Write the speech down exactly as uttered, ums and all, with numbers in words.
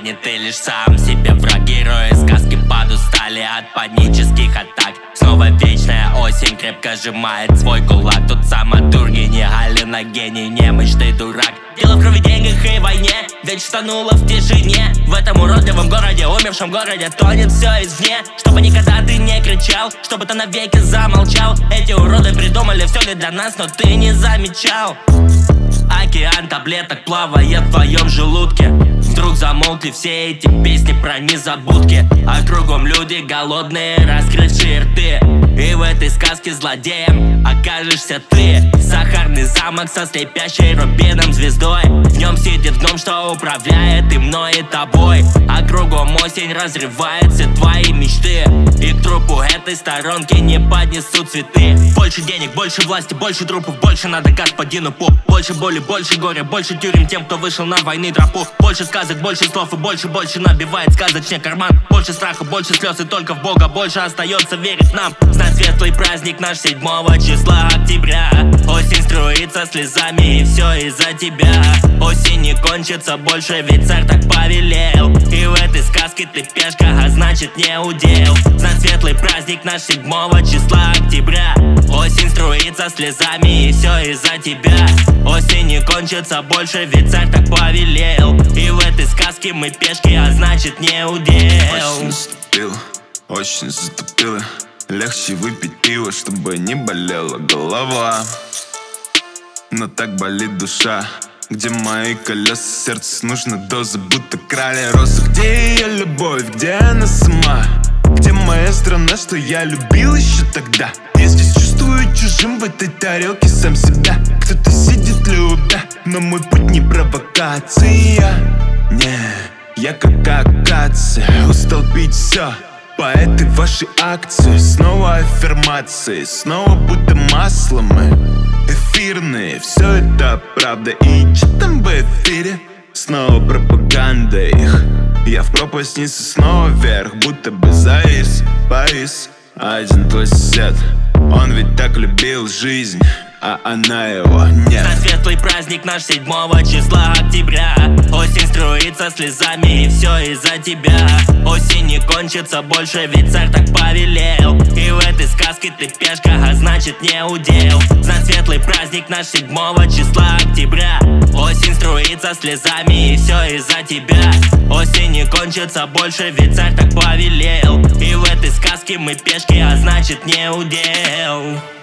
не ты лишь сам себе враг. Герои сказки подустали от панических атак. Снова вечная осень крепко сжимает свой кулак. Тут самодурги, не Галина, гений, немощный дурак. Дело в крови, деньгах и войне, ведь штануло в тишине. В этом уродливом городе, умершем городе, тонет все извне. Чтобы никогда ты не кричал, чтобы ты навеки замолчал. Эти уроды придумали все не для нас, но ты не замечал. Океан таблеток плавает в твоем желудке. Вдруг замолкли все эти песни про незабудки. А кругом люди голодные, раскрывшие рты. И в этой сказке злодеем окажешься ты. Сахарный замок со слепящей рубином звездой. В нем сидит гном, что управляет и мной, и тобой. А кругом осень разрывает все твои мечты. И к трупу этой сторонки не поднесут цветы. Больше денег, больше власти, больше трупов, больше надо господину Пу. Больше боли, больше горя, больше тюрем тем, кто вышел на войны тропу. Больше сказок, больше слов и больше, больше набивает сказочный карман. Больше страха, больше слез и только в Бога больше остается верить нам. Знать светлый праздник наш седьмого числа октября. Осень струится слезами и все из-за тебя. Осень не кончится больше, ведь царь так повелел. И в этой сказке ты пешка, а значит не удел. Знать светлый праздник наш седьмого числа октября. Осень струится слезами и все из-за тебя. Осень не кончится больше, ведь царь так повелел. И в этой сказке мы пешки, а значит не удел. Осень наступила, очень затупила. Легче выпить пиво, чтобы не болела голова. Но так болит душа. Где мои колеса, сердце нужна доза, будто краля роза. Где ее любовь, где она сама? Где моя страна, что я любил еще тогда? Я здесь чувствую чужим в этой тарелке сам себя. Кто-то сидит любя, но мой путь не провокация. Не, я как акация, устал пить все по этой вашей акции. Снова аффирмации, снова будто масло мы эфирные. Все это правда, и че там в эфире? Снова пропаганда их. Я в пропасть снизу, снова вверх, будто бы завис, повис. Один твой сосед, он ведь так любил жизнь, а она его нет. На светлый праздник наш седьмого числа октября. Осень струится слезами и все из-за тебя. Осень не кончится больше, ведь царь так повелел. И в этой сказке ты пешка, а значит не удел. На светлый праздник наш седьмого числа октября. Осень струится слезами и все из-за тебя. Осень не кончится больше, ведь царь так повелел. И в этой сказке мы пешки, а значит не удел.